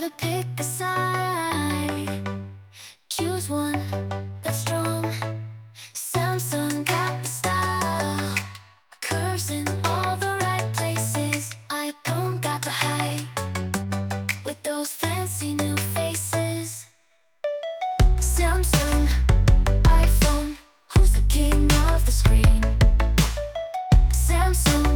gotta pick a side. Choose one that's strong. Samsung got the style, curves in all the right places. iPhone got the height, with those fancy new faces. Samsung, iPhone, who's the king of the screen? Samsung,